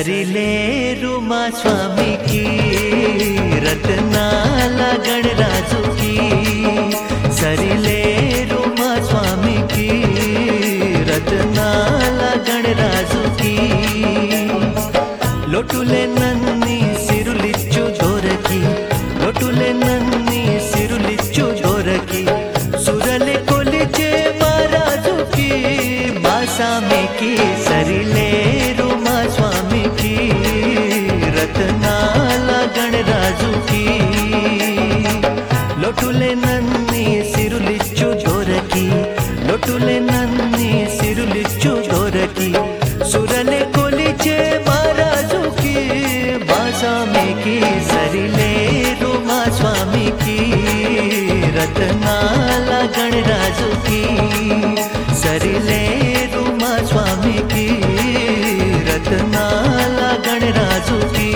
సరిలేరు మా స్వామికి రత్నాల గణరాజుకి సరిలేరు మా స్వామికి రత్నాల గణరాజుకి లొటులే నన్ని సిరులిచ్చు దొరకి లొటులే నన్ని సిరులిచ్చు దొరకి సురలే కొలిచే మహారాజుకి మా స్వామికి సరిలేరు మా స్వామికి రత్నాల గణరాజుకి లొటులే నన్ని సిరులిచ్చు దొరకి లొటులే నన్ని సిరులిచ్చు దొరకి సురలే కొలిచే మహారాజుకి మా స్వామికి సరిలేరు మా స్వామికి రత్నాల గణరాజుకి సరిలేరు మా స్వామికి రత్నాల గణరాజుకి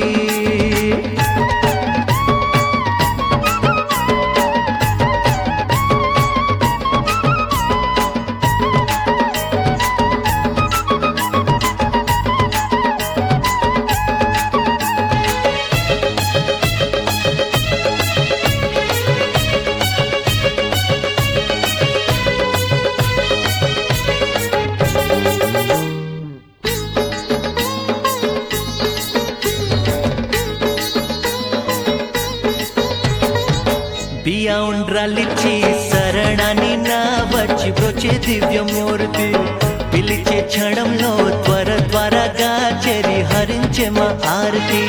బియ్య ఉండ్రాలిచ్చి శరణాన్ని నా వచ్చి బ్రోచే దివ్యమూర్తి పిలిచే క్షణంలో త్వరగా చెరి హరించే మా ఆరతి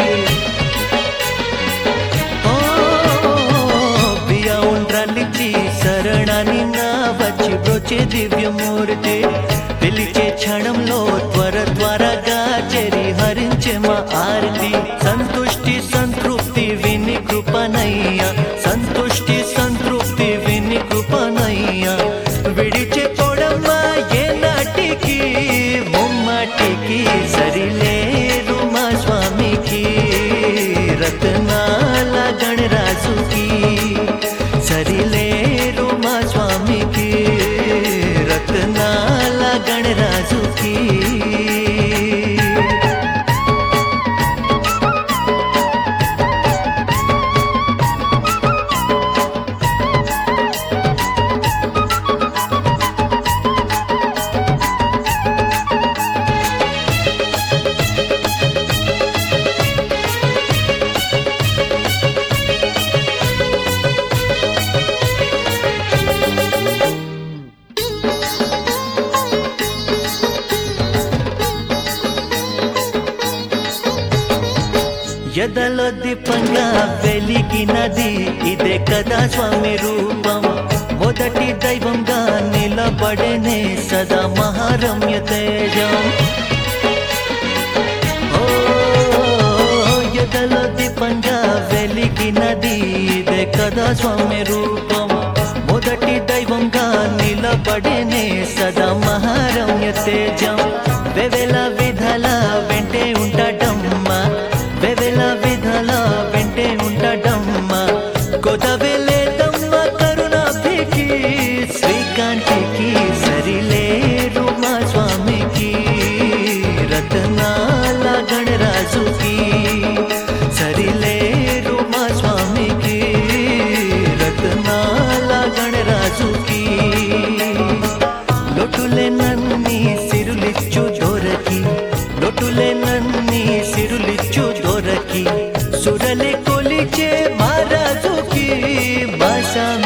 ఓ బియ్య ఉండ్రాలిచ్చి శరణాన్ని నా వచ్చి బ్రోచే దివ్యమూర్తి పిలిచే క్షణంలో త్వరగా చెరి హరించే మా ఆరతి సంతుష్టి సంతృప్తి విని కృపనయ్య సంతుష్టి సంతృప్తి విని కృపనయ్య విడిచే పొడమ్మా ఏ నాటికి ముమ్మాటికి సరిలేరు మా స్వామికి రత్నాల గణరాజుకి సరిలేరు మా స్వామికి రత్నాల గణరాజుకి ఎదలో దీపంగా వెలిగినది ఇదే కదా స్వామి రూపం మొదటి దైవంగా నిలబడేనే సదా మహారమ్య తేజం ఓ ఎదలో దీపంగా వెలిగినది ఇదే కదా స్వామి రూపం మొదటి దైవంగా నిలబడేనే సదా మహారమ్య తేజం వెవెల విధల వెంటే ఉంటాడమ్మా వెవెల విధల వెంటే ఉంటాడమ్మ కొదవెలేదమ్మ కరుణాభికి శ్రీకాంతికి సరిలేరు మా స్వామికి రత్నాల గణరాజుకి సరిలేరు మా స్వామికి రత్నాల గణరాజుకి లొటులే నన్ని సిరులిచ్చు దొరకి లొటులే నన్ని సిరులిచ్చు దొరకి సురలే కొలిచే మహారాజుకి భాష